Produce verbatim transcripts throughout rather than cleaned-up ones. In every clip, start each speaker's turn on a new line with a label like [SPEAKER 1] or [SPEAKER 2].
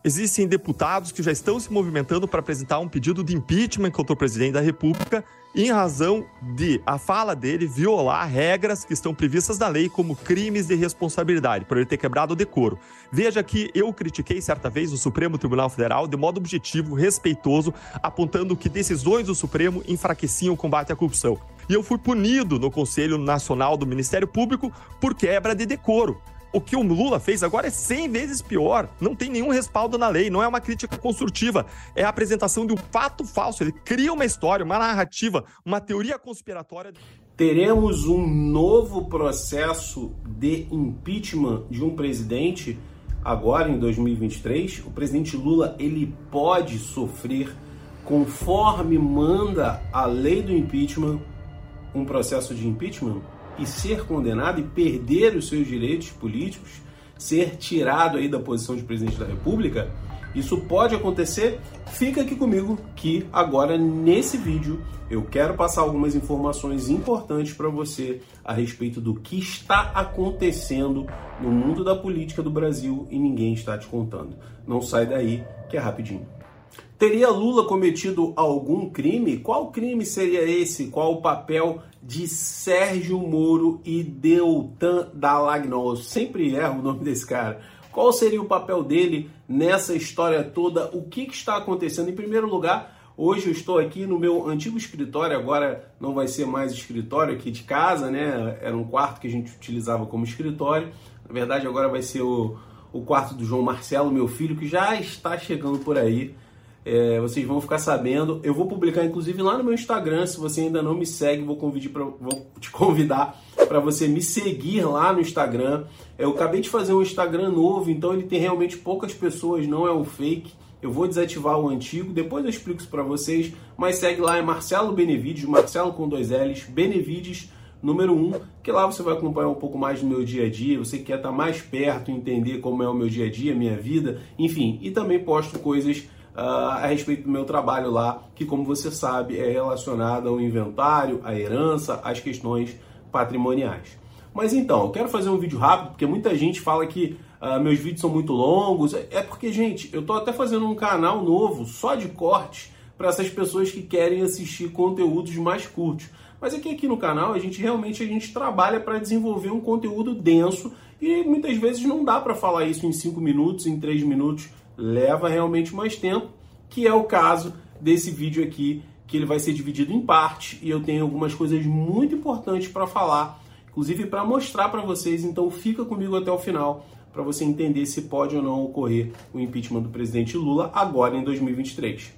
[SPEAKER 1] Existem deputados que já estão se movimentando para apresentar um pedido de impeachment contra o presidente da República em razão de a fala dele violar regras que estão previstas na lei como crimes de responsabilidade, por ele ter quebrado o decoro. Veja que eu critiquei certa vez o Supremo Tribunal Federal de modo objetivo, respeitoso, apontando que decisões do Supremo enfraqueciam o combate à corrupção. E eu fui punido no Conselho Nacional do Ministério Público por quebra de decoro. O que o Lula fez agora é cem vezes pior. Não tem nenhum respaldo na lei, não é uma crítica construtiva. É a apresentação de um fato falso. Ele cria uma história, uma narrativa, uma teoria conspiratória.
[SPEAKER 2] Teremos um novo processo de impeachment de um presidente agora em dois mil e vinte e três. O presidente Lula, ele pode sofrer, conforme manda a lei do impeachment, um processo de impeachment e ser condenado e perder os seus direitos políticos, ser tirado aí da posição de presidente da República. Isso pode acontecer. Fica aqui comigo que agora nesse vídeo eu quero passar algumas informações importantes para você a respeito do que está acontecendo no mundo da política do Brasil e ninguém está te contando. Não sai daí que é rapidinho. Teria Lula cometido algum crime? Qual crime seria esse? Qual o papel de Sérgio Moro e Deltan Dallagnol? Eu sempre erro o nome desse cara. Qual seria o papel dele nessa história toda? O que, que está acontecendo? Em primeiro lugar, hoje eu estou aqui no meu antigo escritório, agora não vai ser mais escritório aqui de casa, né? Era um quarto que a gente utilizava como escritório. Na verdade, agora vai ser o, o quarto do João Marcelo, meu filho, que já está chegando por aí. É, vocês vão ficar sabendo. Eu vou publicar, inclusive, lá no meu Instagram. Se você ainda não me segue, vou, convidar pra, vou te convidar para você me seguir lá no Instagram. Eu acabei de fazer um Instagram novo, então ele tem realmente poucas pessoas, não é um fake. Eu vou desativar o antigo, depois eu explico isso para vocês. Mas segue lá, é Marcelo Benevides, Marcelo com dois L's, Benevides número um, que lá você vai acompanhar um pouco mais do meu dia a dia. Você quer estar mais perto, entender como é o meu dia a dia, minha vida, enfim. E também posto coisas Uh, a respeito do meu trabalho lá, que, como você sabe, é relacionado ao inventário, à herança, às questões patrimoniais. Mas então, eu quero fazer um vídeo rápido, porque muita gente fala que uh, meus vídeos são muito longos. É porque, gente, eu tô até fazendo um canal novo, só de cortes, para essas pessoas que querem assistir conteúdos mais curtos. Mas aqui, aqui no canal, a gente realmente a gente trabalha para desenvolver um conteúdo denso e muitas vezes não dá para falar isso em cinco minutos, em três minutos. Leva realmente mais tempo, que é o caso desse vídeo aqui, que ele vai ser dividido em parte e eu tenho algumas coisas muito importantes para falar, inclusive para mostrar para vocês. Então fica comigo até o final para você entender se pode ou não ocorrer o impeachment do presidente Lula agora em dois mil e vinte e três.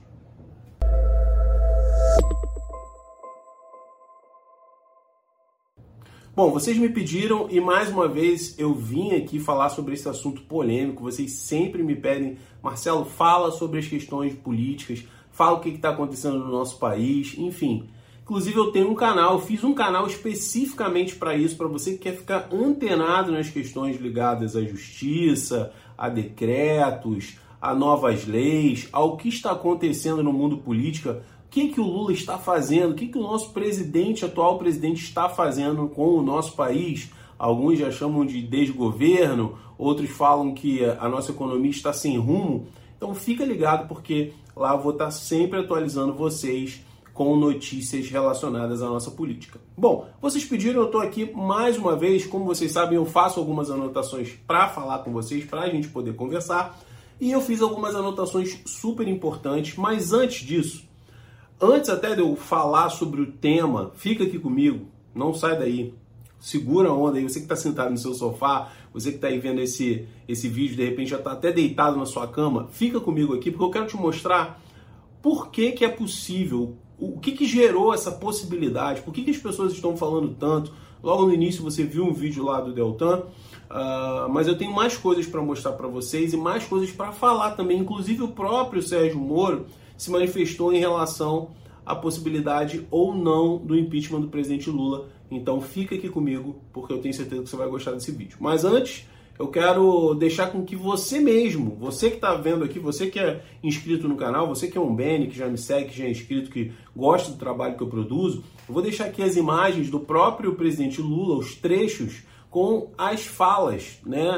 [SPEAKER 2] Bom, vocês me pediram e mais uma vez eu vim aqui falar sobre esse assunto polêmico. Vocês sempre me pedem, Marcelo, fala sobre as questões políticas, fala o que está acontecendo no nosso país, enfim. Inclusive eu tenho um canal, eu fiz um canal especificamente para isso, para você que quer ficar antenado nas questões ligadas à justiça, a decretos, a novas leis, ao que está acontecendo no mundo político. O que, que o Lula está fazendo? O que, que o nosso presidente, atual presidente, está fazendo com o nosso país? Alguns já chamam de desgoverno, outros falam que a nossa economia está sem rumo. Então fica ligado, porque lá eu vou estar sempre atualizando vocês com notícias relacionadas à nossa política. Bom, vocês pediram, eu estou aqui mais uma vez. Como vocês sabem, eu faço algumas anotações para falar com vocês, para a gente poder conversar. E eu fiz algumas anotações super importantes, mas antes disso, antes até de eu falar sobre o tema, fica aqui comigo, não sai daí, segura a onda aí, você que está sentado no seu sofá, você que está aí vendo esse, esse vídeo, de repente já está até deitado na sua cama, fica comigo aqui, porque eu quero te mostrar por que, que é possível, o que, que gerou essa possibilidade, por que, que as pessoas estão falando tanto. Logo no início você viu um vídeo lá do Deltan, uh, mas eu tenho mais coisas para mostrar para vocês e mais coisas para falar também, inclusive o próprio Sérgio Moro se manifestou em relação à possibilidade ou não do impeachment do presidente Lula. Então fica aqui comigo, porque eu tenho certeza que você vai gostar desse vídeo. Mas antes, eu quero deixar com que você mesmo, você que está vendo aqui, você que é inscrito no canal, você que é um Bene, que já me segue, que já é inscrito, que gosta do trabalho que eu produzo, eu vou deixar aqui as imagens do próprio presidente Lula, os trechos com as falas, né?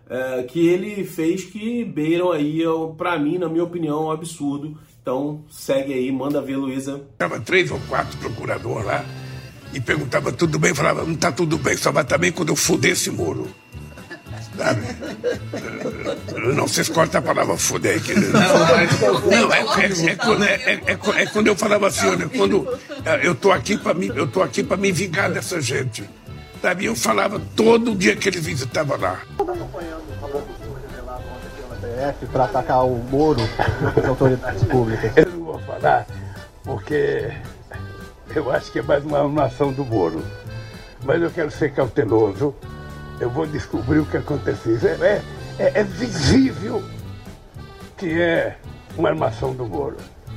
[SPEAKER 2] é, que ele fez que beiram aí, para mim, na minha opinião, um absurdo. Então, segue aí, manda ver, Luísa.
[SPEAKER 3] Tava três ou quatro procuradores lá e perguntava tudo bem, falava, não tá tudo bem, só vai também quando eu fuder esse muro. Sabe? Não se escolta a palavra fuder aqui. Não, mas, não é, é, é, quando, é, é, é quando eu falava assim, olha, quando eu tô aqui para me, eu tô aqui para me vingar dessa gente. Sabe? Eu falava todo dia que ele visitava lá.
[SPEAKER 4] Para atacar o Moro das autoridades públicas.
[SPEAKER 3] Eu não vou falar porque eu acho que é mais uma armação do Moro. Mas eu quero ser cauteloso. Eu vou descobrir o que aconteceu. É, é, é visível que é uma armação do Moro.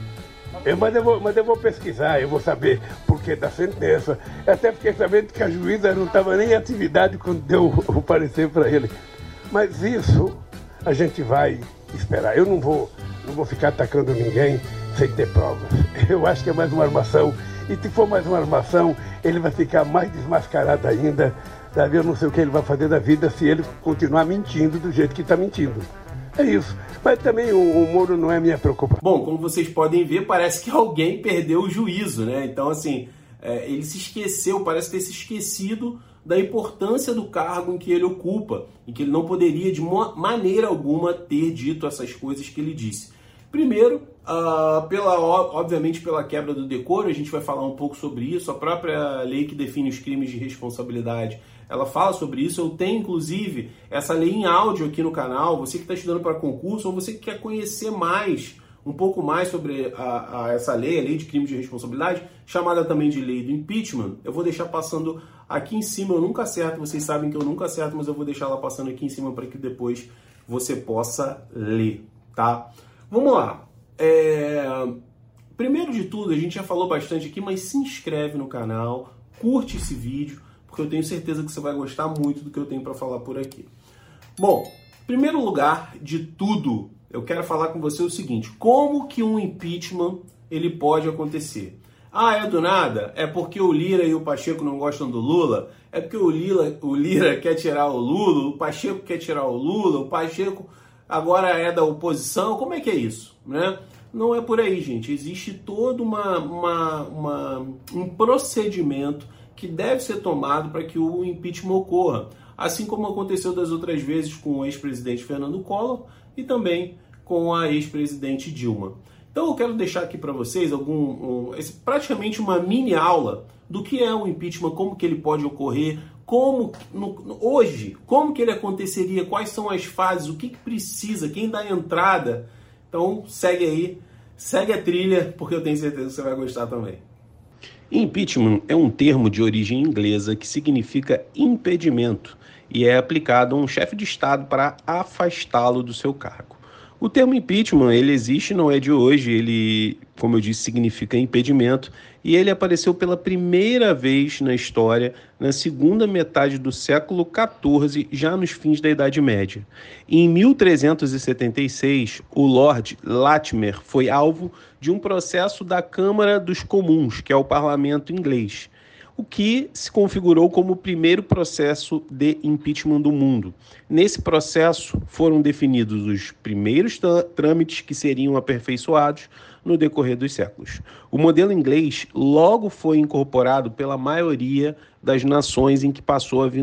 [SPEAKER 3] Eu, mas, eu vou, mas eu vou pesquisar, eu vou saber por que da sentença. Até fiquei sabendo que a juíza não estava nem em atividade quando deu o parecer para ele. Mas isso a gente vai esperar. Eu não vou, não vou ficar atacando ninguém sem ter provas. Eu acho que é mais uma armação. E se for mais uma armação, ele vai ficar mais desmascarado ainda. Sabe? Eu não sei o que ele vai fazer da vida se ele continuar mentindo do jeito que está mentindo. É isso. Mas também o, o Moro não é minha preocupação.
[SPEAKER 2] Bom, como vocês podem ver, parece que alguém perdeu o juízo, né? Então, assim, é, ele se esqueceu, parece ter se esquecido da importância do cargo em que ele ocupa, em que ele não poderia, de maneira alguma, ter dito essas coisas que ele disse. Primeiro, uh, pela, obviamente pela quebra do decoro, a gente vai falar um pouco sobre isso, a própria lei que define os crimes de responsabilidade, ela fala sobre isso. Eu tenho, inclusive, essa lei em áudio aqui no canal. Você que está estudando para concurso ou você que quer conhecer mais, um pouco mais sobre a, a, essa lei, a lei de crimes de responsabilidade, chamada também de lei do impeachment, eu vou deixar passando aqui em cima. Eu nunca acerto, vocês sabem que eu nunca acerto, mas eu vou deixar ela passando aqui em cima para que depois você possa ler, tá? Vamos lá. É... Primeiro de tudo, a gente já falou bastante aqui, mas se inscreve no canal, curte esse vídeo, porque eu tenho certeza que você vai gostar muito do que eu tenho para falar por aqui. Bom, em primeiro lugar de tudo, eu quero falar com você o seguinte: como que um impeachment ele pode acontecer? Ah, é do nada? É porque o Lira e o Pacheco não gostam do Lula? É porque o Lira, o Lira quer tirar o Lula, o Pacheco quer tirar o Lula, o Pacheco agora é da oposição? Como é que é isso, né? Não é por aí, gente. Existe todo uma, uma, uma, um procedimento que deve ser tomado para que o impeachment ocorra. Assim como aconteceu das outras vezes com o ex-presidente Fernando Collor e também com a ex-presidente Dilma. Então eu quero deixar aqui para vocês algum, um, esse, praticamente uma mini aula do que é o impeachment, como que ele pode ocorrer, como no, hoje, como que ele aconteceria, quais são as fases, o que, que precisa, quem dá entrada. Então segue aí, segue a trilha, porque eu tenho certeza que você vai gostar também.
[SPEAKER 5] Impeachment é um termo de origem inglesa que significa impedimento e é aplicado a um chefe de Estado para afastá-lo do seu cargo. O termo impeachment, ele existe, não é de hoje, ele, como eu disse, significa impedimento, e ele apareceu pela primeira vez na história na segunda metade do século quatorze, já nos fins da Idade Média. Em mil trezentos e setenta e seis, o Lord Latimer foi alvo de um processo da Câmara dos Comuns, que é o parlamento inglês, o que se configurou como o primeiro processo de impeachment do mundo. Nesse processo foram definidos os primeiros trâmites que seriam aperfeiçoados no decorrer dos séculos. O modelo inglês logo foi incorporado pela maioria das nações em que passou a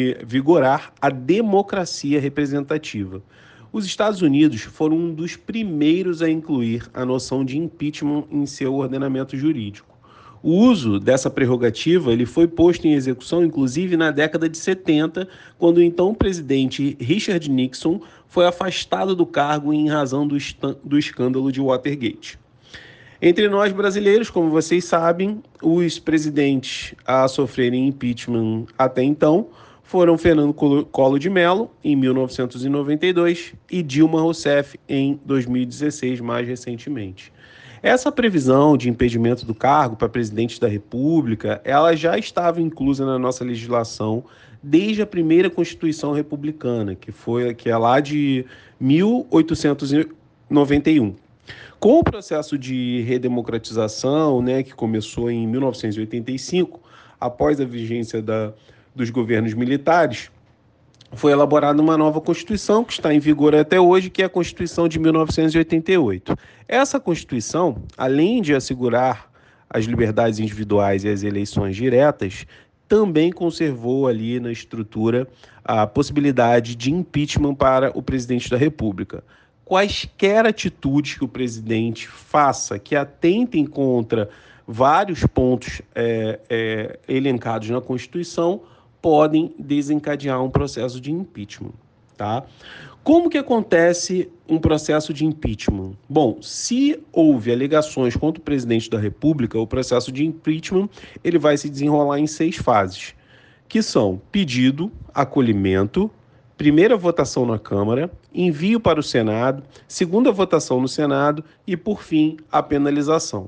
[SPEAKER 5] vigorar a democracia representativa. Os Estados Unidos foram um dos primeiros a incluir a noção de impeachment em seu ordenamento jurídico. O uso dessa prerrogativa ele foi posto em execução, inclusive, na década de setenta, quando o então presidente Richard Nixon foi afastado do cargo em razão do, do escândalo de Watergate. Entre nós brasileiros, como vocês sabem, os presidentes a sofrerem impeachment até então foram Fernando Collor de Mello, em mil novecentos e noventa e dois, e Dilma Rousseff, em dois mil e dezesseis, mais recentemente. Essa previsão de impedimento do cargo para presidente da República, ela já estava inclusa na nossa legislação desde a primeira Constituição Republicana, que foi que é lá de mil oitocentos e noventa e um. Com o processo de redemocratização, né, que começou em mil novecentos e oitenta e cinco, após a vigência da, dos governos militares, foi elaborada uma nova Constituição, que está em vigor até hoje, que é a Constituição de mil novecentos e oitenta e oito. Essa Constituição, além de assegurar as liberdades individuais e as eleições diretas, também conservou ali na estrutura a possibilidade de impeachment para o presidente da República. Quaisquer atitudes que o presidente faça que atentem contra vários pontos é, é, elencados na Constituição podem desencadear um processo de impeachment, tá? Como que acontece um processo de impeachment? Bom, se houve alegações contra o presidente da República, o processo de impeachment ele vai se desenrolar em seis fases, que são pedido, acolhimento, primeira votação na Câmara, envio para o Senado, segunda votação no Senado e, por fim, a penalização.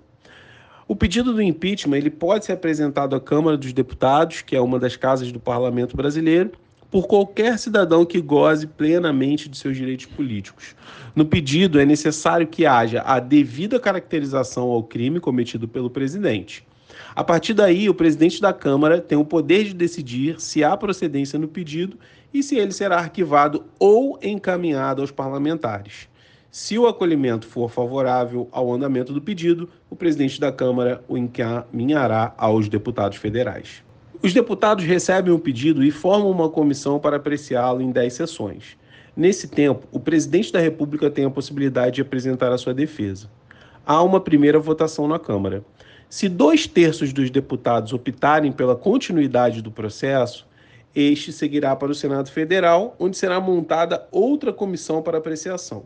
[SPEAKER 5] O pedido do impeachment ele pode ser apresentado à Câmara dos Deputados, que é uma das casas do Parlamento brasileiro, por qualquer cidadão que goze plenamente de seus direitos políticos. No pedido, é necessário que haja a devida caracterização ao crime cometido pelo presidente. A partir daí, o presidente da Câmara tem o poder de decidir se há procedência no pedido e se ele será arquivado ou encaminhado aos parlamentares. Se o acolhimento for favorável ao andamento do pedido, o presidente da Câmara o encaminhará aos deputados federais. Os deputados recebem o pedido e formam uma comissão para apreciá-lo em dez sessões. Nesse tempo, o presidente da República tem a possibilidade de apresentar a sua defesa. Há uma primeira votação na Câmara. Se dois terços dos deputados optarem pela continuidade do processo, este seguirá para o Senado Federal, onde será montada outra comissão para apreciação.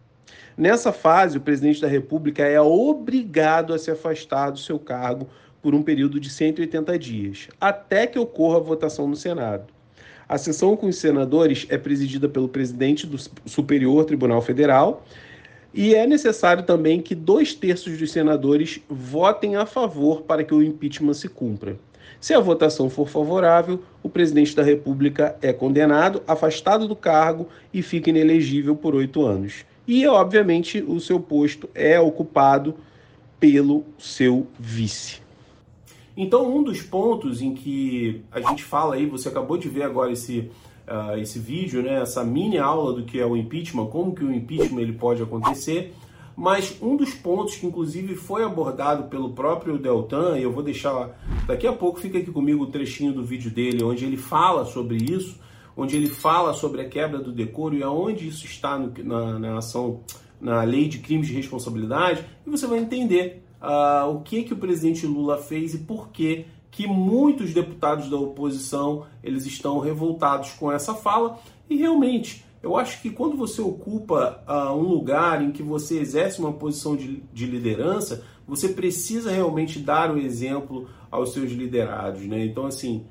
[SPEAKER 5] Nessa fase, o presidente da República é obrigado a se afastar do seu cargo por um período de cento e oitenta dias, até que ocorra a votação no Senado. A sessão com os senadores é presidida pelo presidente do Superior Tribunal Federal e é necessário também que dois terços dos senadores votem a favor para que o impeachment se cumpra. Se a votação for favorável, o presidente da República é condenado, afastado do cargo e fica inelegível por oito anos. E, obviamente, o seu posto é ocupado pelo seu vice.
[SPEAKER 2] Então, um dos pontos em que a gente fala aí, você acabou de ver agora esse, uh, esse vídeo, né, essa mini aula do que é o impeachment, como que o impeachment ele pode acontecer, mas um dos pontos que inclusive foi abordado pelo próprio Deltan, e eu vou deixar, daqui a pouco fica aqui comigo o trechinho do vídeo dele, onde ele fala sobre isso, onde ele fala sobre a quebra do decoro e aonde isso está no, na, na ação, na lei de crimes de responsabilidade, e você vai entender Uh, o que que o presidente Lula fez e por que que muitos deputados da oposição eles estão revoltados com essa fala. E realmente, eu acho que quando você ocupa uh, um lugar em que você exerce uma posição de, de liderança, você precisa realmente dar o exemplo aos seus liderados, né? Então, assim,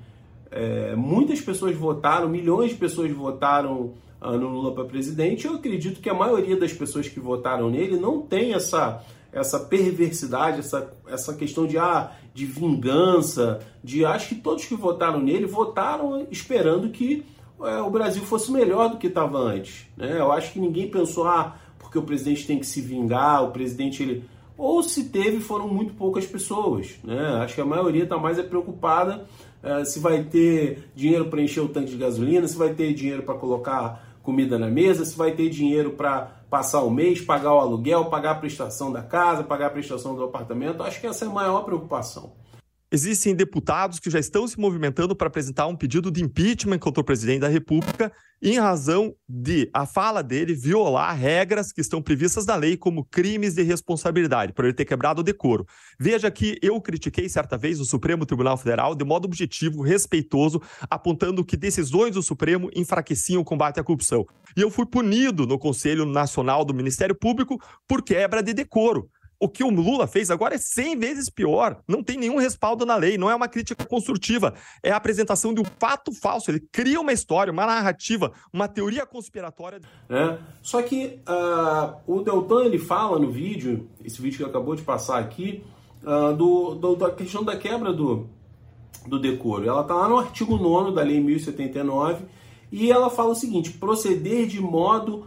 [SPEAKER 2] é, muitas pessoas votaram, milhões de pessoas votaram uh, no Lula para presidente. Eu acredito que a maioria das pessoas que votaram nele não tem essa... essa perversidade, essa, essa questão de, ah, de vingança, de acho que todos que votaram nele votaram esperando que é, o Brasil fosse melhor do que estava antes, né? Eu acho que ninguém pensou, ah, porque o presidente tem que se vingar, o presidente ele... Ou se teve, foram muito poucas pessoas, né? Acho que a maioria está mais é preocupada é, se vai ter dinheiro para encher o tanque de gasolina, se vai ter dinheiro para colocar comida na mesa, se vai ter dinheiro para passar o mês, pagar o aluguel, pagar a prestação da casa, pagar a prestação do apartamento. Acho que essa é a maior preocupação.
[SPEAKER 1] Existem deputados que já estão se movimentando para apresentar um pedido de impeachment contra o presidente da República em razão de a fala dele violar regras que estão previstas na lei como crimes de responsabilidade, por ele ter quebrado o decoro. Veja que eu critiquei certa vez o Supremo Tribunal Federal de modo objetivo, respeitoso, apontando que decisões do Supremo enfraqueciam o combate à corrupção. E eu fui punido no Conselho Nacional do Ministério Público por quebra de decoro. O que o Lula fez agora é cem vezes pior. Não tem nenhum respaldo na lei, não é uma crítica construtiva. É a apresentação de um fato falso. Ele cria uma história, uma narrativa, uma teoria conspiratória.
[SPEAKER 2] É, só que uh, o Deltan ele fala no vídeo, esse vídeo que acabou de passar aqui, uh, do, do, da questão da quebra do, do decoro. Ela está lá no artigo nono da Lei mil e setenta e nove e ela fala o seguinte: proceder de modo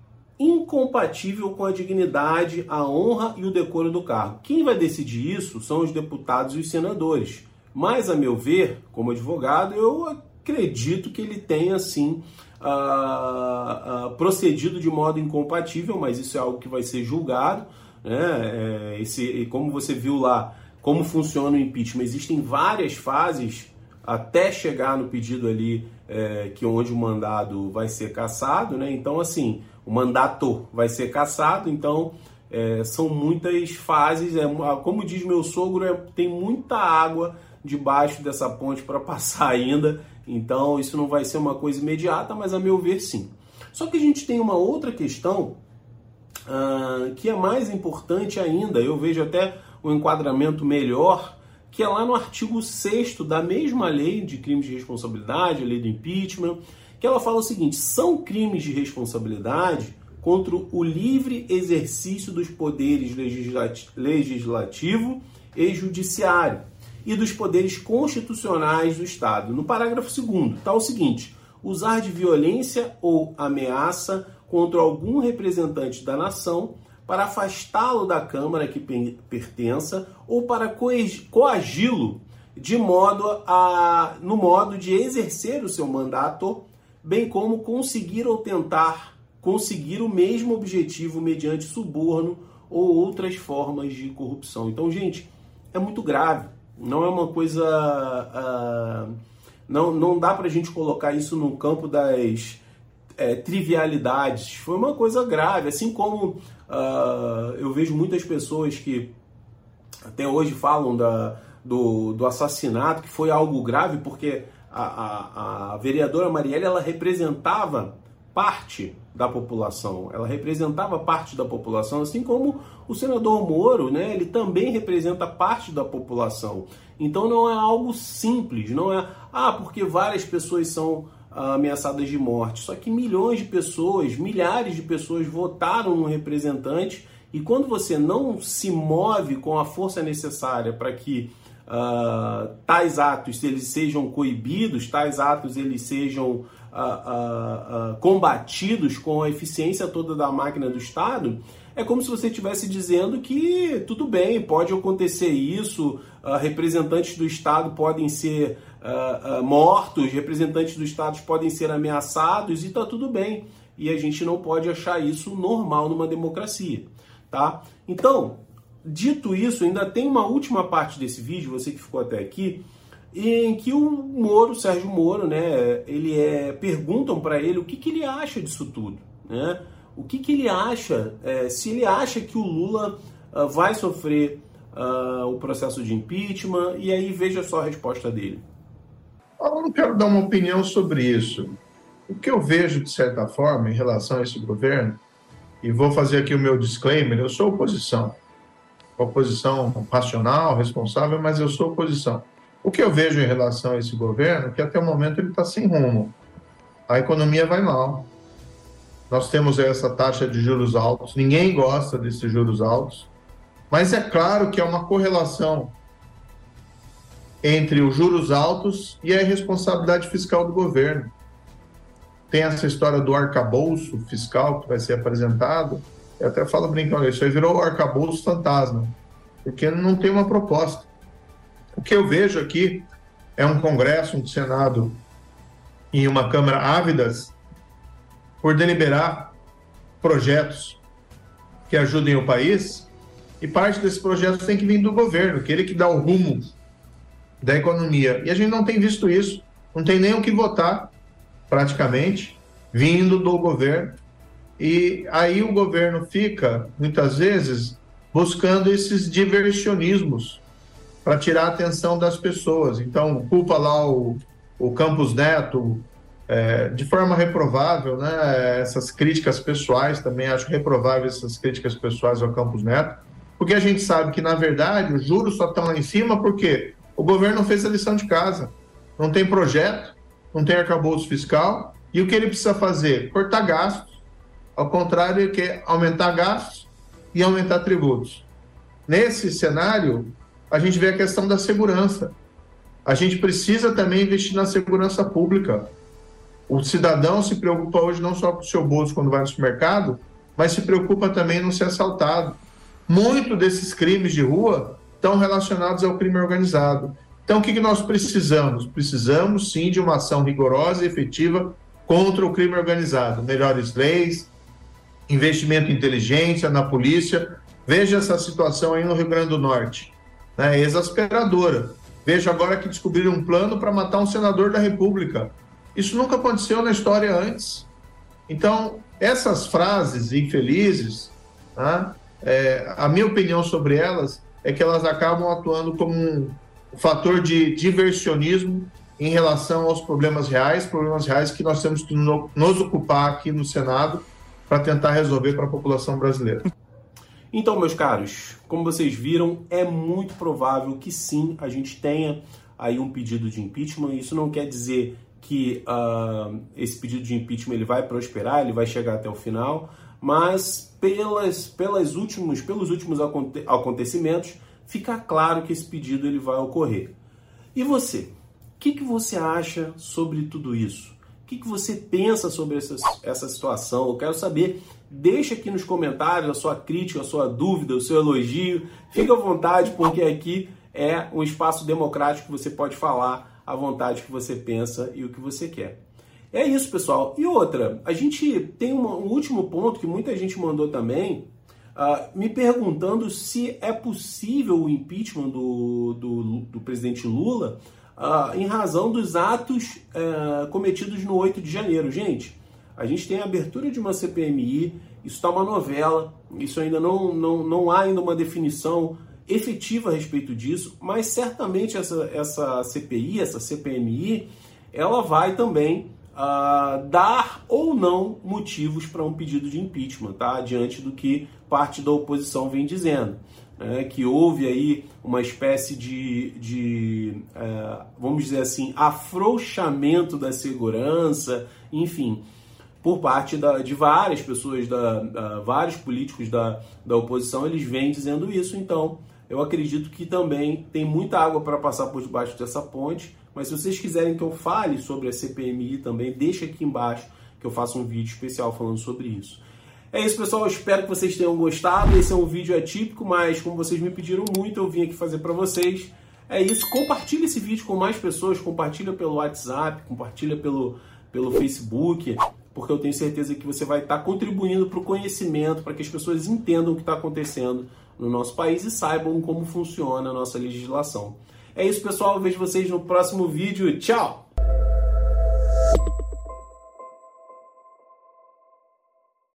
[SPEAKER 2] incompatível com a dignidade, a honra e o decoro do cargo. Quem vai decidir isso são os deputados e os senadores. Mas, a meu ver, como advogado, eu acredito que ele tenha, sim, uh, uh, procedido de modo incompatível, mas isso é algo que vai ser julgado, né? É, esse, como você viu lá, como funciona o impeachment, existem várias fases até chegar no pedido ali, é, que onde o mandado vai ser cassado, né? Então, assim, o mandato vai ser cassado, então é, são muitas fases, é, como diz meu sogro, é, tem muita água debaixo dessa ponte para passar ainda, então isso não vai ser uma coisa imediata, mas a meu ver sim. Só que a gente tem uma outra questão uh, que é mais importante ainda, eu vejo até um enquadramento melhor, que é lá no artigo sexto da mesma lei de crimes de responsabilidade, a lei do impeachment, que ela fala o seguinte: são crimes de responsabilidade contra o livre exercício dos poderes legislati- legislativo e judiciário e dos poderes constitucionais do Estado. No parágrafo segundo está o seguinte: usar de violência ou ameaça contra algum representante da nação para afastá-lo da Câmara que pertença ou para coagi-lo de modo a, no modo de exercer o seu mandato, bem como conseguir ou tentar conseguir o mesmo objetivo mediante suborno ou outras formas de corrupção. Então, gente, é muito grave. Não é uma coisa... Uh, não, não dá para a gente colocar isso no campo das é, trivialidades. Foi uma coisa grave, assim como uh, eu vejo muitas pessoas que até hoje falam da, do, do assassinato, que foi algo grave, porque a, a, a vereadora Marielle, ela representava parte da população, ela representava parte da população, assim como o senador Moro, né, ele também representa parte da população. Então não é algo simples, não é, ah, porque várias pessoas são ah, ameaçadas de morte, só que milhões de pessoas, milhares de pessoas votaram no representante, e quando você não se move com a força necessária para que uh, tais atos eles sejam coibidos, tais atos eles sejam Uh, uh, uh, combatidos com a eficiência toda da máquina do Estado, é como se você estivesse dizendo que tudo bem, pode acontecer isso, uh, representantes do Estado podem ser uh, uh, mortos, representantes do Estado podem ser ameaçados e está tudo bem. E a gente não pode achar isso normal numa democracia, tá? Então, dito isso, ainda tem uma última parte desse vídeo, você que ficou até aqui, em que o Moro, Sérgio Moro, né, ele é, perguntam para ele o que, que ele acha disso tudo, né? O que, que ele acha, é, se ele acha que o Lula uh, vai sofrer uh, o processo de impeachment, e aí veja só a resposta dele.
[SPEAKER 6] Eu não quero dar uma opinião sobre isso. O que eu vejo, de certa forma, em relação a esse governo, e vou fazer aqui o meu disclaimer, eu sou oposição. Oposição racional, responsável, mas eu sou oposição. O que eu vejo em relação a esse governo é que até o momento ele está sem rumo. A economia vai mal. Nós temos essa taxa de juros altos. Ninguém gosta desses juros altos. Mas é claro que há uma correlação entre os juros altos e a irresponsabilidade fiscal do governo. Tem essa história do arcabouço fiscal que vai ser apresentado. Eu até falo brincando, isso aí virou o arcabouço fantasma, porque não tem uma proposta. O que eu vejo aqui é um Congresso, um Senado e uma Câmara ávidas por deliberar projetos que ajudem o país, e parte desses projetos tem que vir do governo, que ele que dá o rumo da economia. E a gente não tem visto isso, não tem nem o que votar, praticamente, vindo do governo. E aí o governo fica, muitas vezes, buscando esses diversionismos para tirar a atenção das pessoas. Então, culpa lá o, o Campos Neto, é, de forma reprovável, né? Essas críticas pessoais, também acho reprováveis essas críticas pessoais ao Campos Neto, porque a gente sabe que, na verdade, os juros só estão lá em cima porque o governo não fez a lição de casa. Não tem projeto, não tem arcabouço fiscal, e o que ele precisa fazer? Cortar gastos. Ao contrário, ele quer aumentar gastos e aumentar tributos. Nesse cenário, a gente vê a questão da segurança. A gente precisa também investir na segurança pública. O cidadão se preocupa hoje não só com o seu bolso quando vai no supermercado, mas se preocupa também em não ser assaltado. Muito desses crimes de rua estão relacionados ao crime organizado. Então, o que nós precisamos? Precisamos, sim, de uma ação rigorosa e efetiva contra o crime organizado. Melhores leis, investimento em inteligência, na polícia. Veja essa situação aí no Rio Grande do Norte, né? Exasperadora. Veja agora que descobriram um plano para matar um senador da República. Isso nunca aconteceu na história antes. Então, essas frases infelizes, né, é, a minha opinião sobre elas é que elas acabam atuando como um fator de diversionismo em relação aos problemas reais, problemas reais que nós temos que nos ocupar aqui no Senado para tentar resolver para a população brasileira.
[SPEAKER 2] Então, meus caros, como vocês viram, é muito provável que sim, a gente tenha aí um pedido de impeachment. Isso não quer dizer que uh, esse pedido de impeachment ele vai prosperar, ele vai chegar até o final, mas pelas, pelas últimos, pelos últimos aconte acontecimentos, fica claro que esse pedido ele vai ocorrer. E você? O que, que você acha sobre tudo isso? O que, que você pensa sobre essa, essa situação? Eu quero saber. Deixa aqui nos comentários a sua crítica, a sua dúvida, o seu elogio. Fique à vontade, porque aqui é um espaço democrático que você pode falar à vontade o que você pensa e o que você quer. É isso, pessoal. E outra, a gente tem uma, um último ponto que muita gente mandou também, uh, me perguntando se é possível o impeachment do, do, do presidente Lula uh, em razão dos atos uh, cometidos no oito de janeiro. Gente, a gente tem a abertura de uma C P M I, isso está uma novela, isso ainda não, não, não há ainda uma definição efetiva a respeito disso, mas certamente essa, essa C P I, essa C P M I, ela vai também uh, dar ou não motivos para um pedido de impeachment, tá? Diante do que parte da oposição vem dizendo. Né? Que houve aí uma espécie de, de uh, vamos dizer assim, afrouxamento da segurança, enfim, por parte da, de várias pessoas, da, da, vários políticos da, da oposição, eles vêm dizendo isso. Então, eu acredito que também tem muita água para passar por debaixo dessa ponte, mas se vocês quiserem que eu fale sobre a C P M I também, deixa aqui embaixo que eu faça um vídeo especial falando sobre isso. É isso, pessoal, eu espero que vocês tenham gostado. Esse é um vídeo atípico, mas como vocês me pediram muito, eu vim aqui fazer para vocês. É isso, compartilha esse vídeo com mais pessoas, compartilha pelo WhatsApp, compartilha pelo, pelo Facebook, porque eu tenho certeza que você vai estar contribuindo para o conhecimento, para que as pessoas entendam o que está acontecendo no nosso país e saibam como funciona a nossa legislação. É isso, pessoal. Eu vejo vocês no próximo vídeo. Tchau!